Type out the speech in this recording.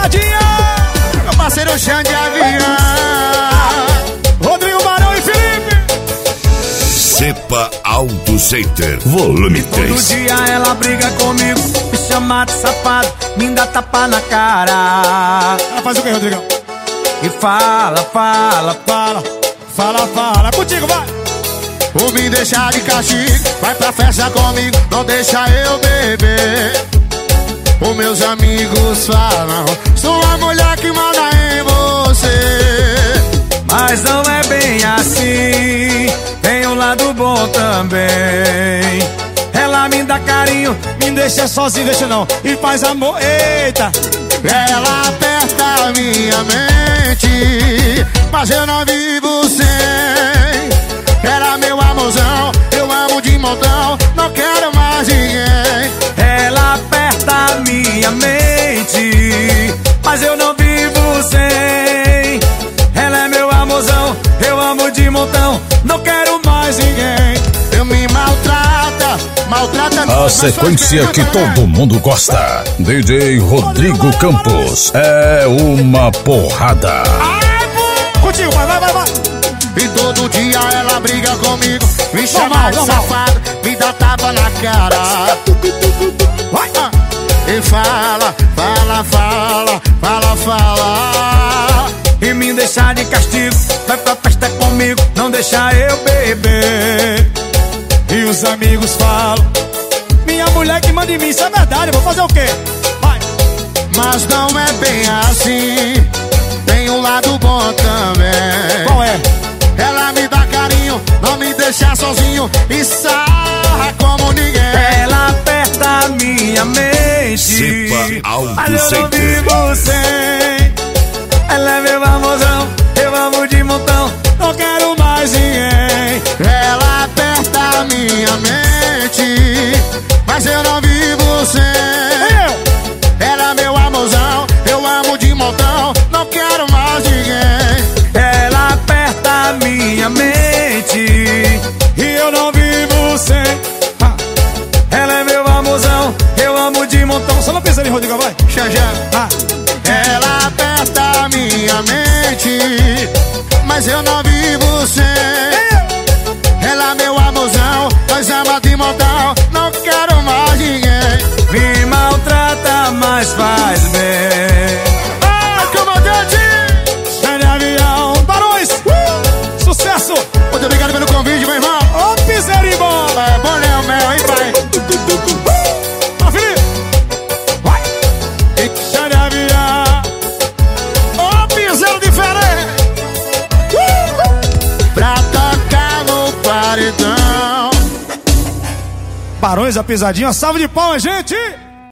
Pesadinha. Meu parceiro Xande de Avião, Rodrigo Barão e Felipe. Cepa Auto Center, volume 3. todo dia ela briga comigo, me chama de safado, me dá tapa na cara. Ela faz o que, Rodrigão? E fala. Fala. Contigo, vai. Ou me deixar de castigo, vai pra festa comigo, não deixa eu beber. Os meus amigos falam, sou a mulher que manda em você. Mas não é bem assim, tem um lado bom também. Ela me dá carinho, Me deixa sozinho, deixa não. E faz amor, eita. ela aperta a minha mente, mas eu não vivo sem. Era meu amorzão, eu amo de montão, não quero mais ninguém. Ela aperta a minha mente, mas eu não vivo sem. Ela é meu amorzão, eu amo de montão, não quero mais ninguém. Eu me maltrata A sequência que todo mundo gosta. DJ Rodrigo Campos é uma porrada. Contigo, vai. E todo dia ela briga comigo, me chama de safado, me dá tapa na cara. Vai. E fala. E me deixa de castigo, vai pra festa comigo, não deixa eu beber. E os amigos falam, minha mulher que manda em mim, isso é verdade, vou fazer o quê? Vai. Mas não é bem assim, tem um lado bom também. Qual é? Ela me dá carinho, não me deixa sozinho e sarra como ninguém. Ela aperta a minha mente, Cepa Auto mas eu não Center. vivo sem. Ela é meu amorzão, eu amo de montão, não quero mais ninguém. Ela aperta a minha mente, mas eu não vivo sem. Ela é meu amorzão, eu amo de montão, não quero mais ninguém. Ela aperta a minha mente E eu não vivo sem. ela é meu amorzão, eu amo de montão. Só não pensa ali, Rodrigo, vai. Xanjá. Ela aperta a minha mente, mas eu não vivo sem. Ela é meu amorzão, nós ama de montão, não quero mais ninguém. Me maltrata, mas faz bem. Ai, comandante! Xande de Avião, Barões! Sucesso! Muito obrigado pelo convite, meu irmão. Ô, piseirinho bom! É bom, Léo Mel, hein, pai? Ó, Felipe! Vai! Xande de Avião! Ô, piseiro diferente! Pra tocar no paredão. Barões, a pisadinha, salve de palmas, gente!